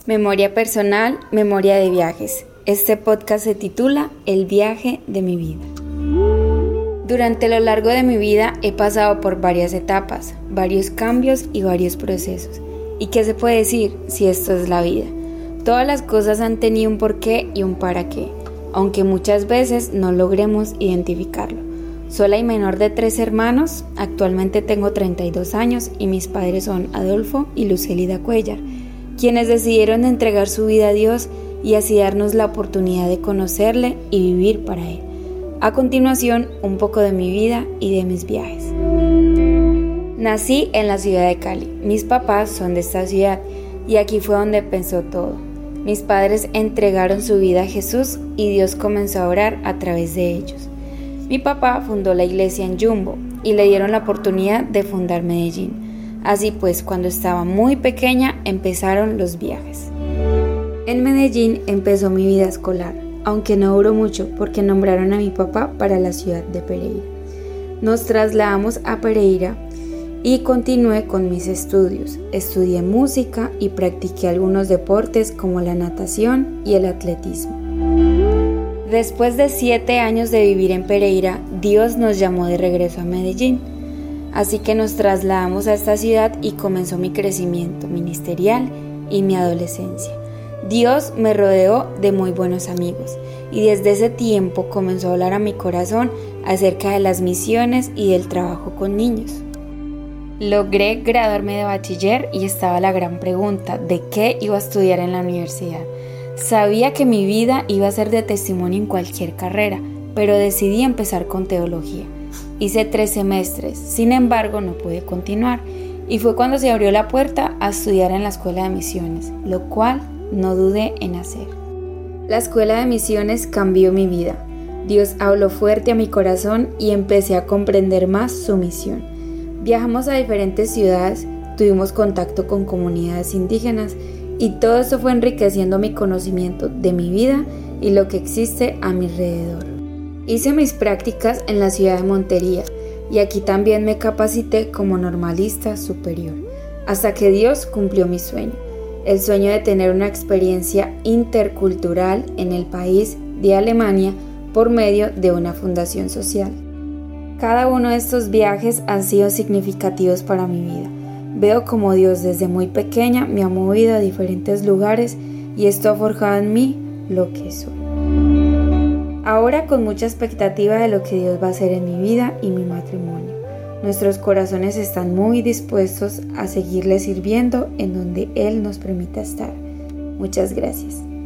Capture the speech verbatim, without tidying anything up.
Memoria personal, memoria de viajes. Este podcast se titula El viaje de mi vida. Durante lo largo de mi vida he pasado por varias etapas, varios cambios y varios procesos. ¿Y qué se puede decir si esto es la vida? Todas las cosas han tenido un porqué y un para qué, aunque muchas veces no logremos identificarlo. Soy la menor de tres hermanos, actualmente tengo treinta y dos años y mis padres son Adolfo y Lucelida Cuellar, quienes decidieron entregar su vida a Dios y así darnos la oportunidad de conocerle y vivir para Él. A continuación, un poco de mi vida y de mis viajes. Nací en la ciudad de Cali. Mis papás son de esta ciudad y aquí fue donde empezó todo. Mis padres entregaron su vida a Jesús y Dios comenzó a orar a través de ellos. Mi papá fundó la iglesia en Jumbo y le dieron la oportunidad de fundar Medellín. Así pues, cuando estaba muy pequeña empezaron los viajes. En Medellín empezó mi vida escolar, aunque no duró mucho porque nombraron a mi papá para la ciudad de Pereira. Nos trasladamos a Pereira y continué con mis estudios. Estudié música y practiqué algunos deportes como la natación y el atletismo. Después de siete años de vivir en Pereira, Dios nos llamó de regreso a Medellín. Así que nos trasladamos a esta ciudad y comenzó mi crecimiento ministerial y mi adolescencia. Dios me rodeó de muy buenos amigos y desde ese tiempo comenzó a hablar a mi corazón acerca de las misiones y del trabajo con niños. Logré graduarme de bachiller y estaba la gran pregunta de qué iba a estudiar en la universidad. Sabía que mi vida iba a ser de testimonio en cualquier carrera, pero decidí empezar con teología. Hice tres semestres, sin embargo no pude continuar y fue cuando se abrió la puerta a estudiar en la Escuela de Misiones, lo cual no dudé en hacer. La Escuela de Misiones cambió mi vida. Dios habló fuerte a mi corazón y empecé a comprender más su misión. Viajamos a diferentes ciudades, tuvimos contacto con comunidades indígenas y todo esto fue enriqueciendo mi conocimiento de mi vida y lo que existe a mi alrededor. Hice mis prácticas en la ciudad de Montería y aquí también me capacité como normalista superior, hasta que Dios cumplió mi sueño, el sueño de tener una experiencia intercultural en el país de Alemania por medio de una fundación social. Cada uno de estos viajes han sido significativos para mi vida. Veo como Dios desde muy pequeña me ha movido a diferentes lugares y esto ha forjado en mí lo que soy. Ahora con mucha expectativa de lo que Dios va a hacer en mi vida y mi matrimonio. Nuestros corazones están muy dispuestos a seguirle sirviendo en donde Él nos permita estar. Muchas gracias.